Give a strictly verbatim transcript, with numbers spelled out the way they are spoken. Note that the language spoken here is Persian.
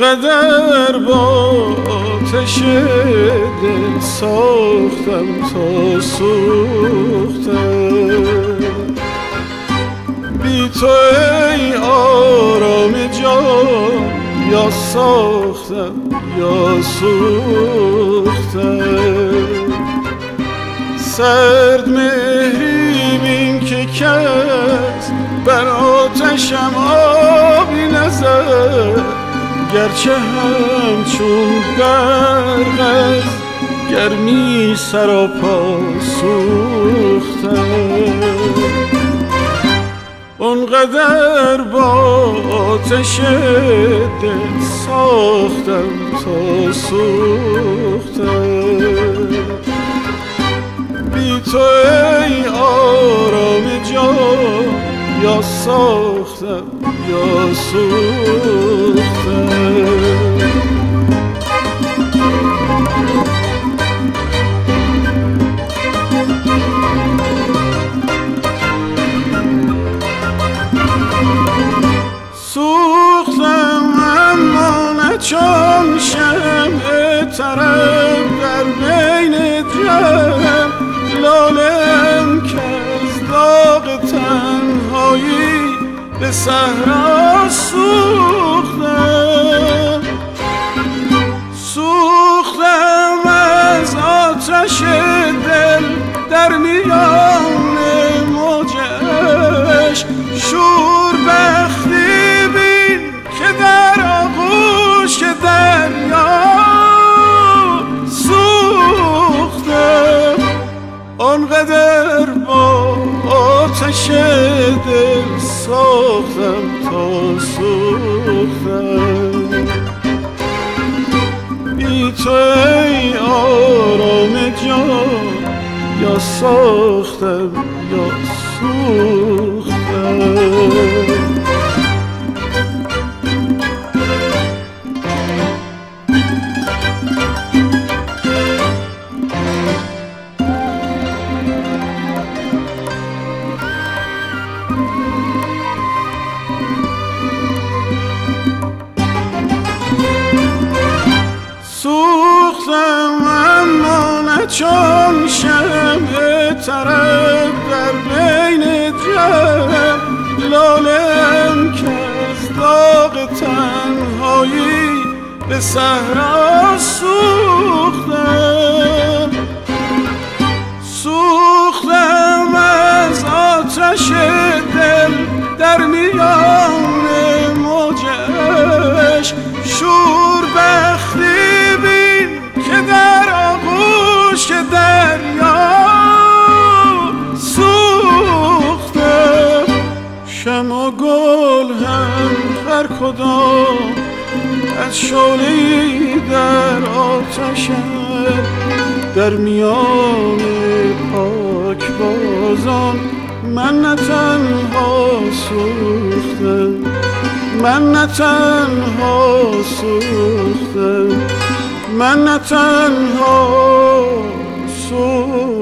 اونقدر با آتش دل ساختم تا سوختم، بی تو ای آرام جان یا ساختم یا سوختم. سرد مهری بین که کس بر آتشم آبی نزد، گرچه همچون برق از گرمی سراپا سوختم. اونقدر با آتش دل ساختم تا سوختم، بی تو ای آرام جان یا ساختم یا سوختم. سوختم اما نه چون شمع طرب در بین جمع، لالم که از داغ تنهایی به صحرا سوختم. سوختم از آتش دل در میان موجش، شور بختی بین که در آغوش دریا سوختم. آنقدر با آتش دل ساختم تا سوختم، بی تو ای آرام جان یا ساختم یا سوختم. سوختم اما نه چون شمع طرب در بین جمع، لالم که از داغ تنهایی به صحرا سوختم. سوختم از آتش دل در میان موجش، شور بختی بین که در آغوش دریا سوختم. شمع و گل هم هر کدام از شعله‌ای در آتشم، در میان پاکبازان من نه تنها سوختم، من نه تنها سوختم، من نه تنها سوختم.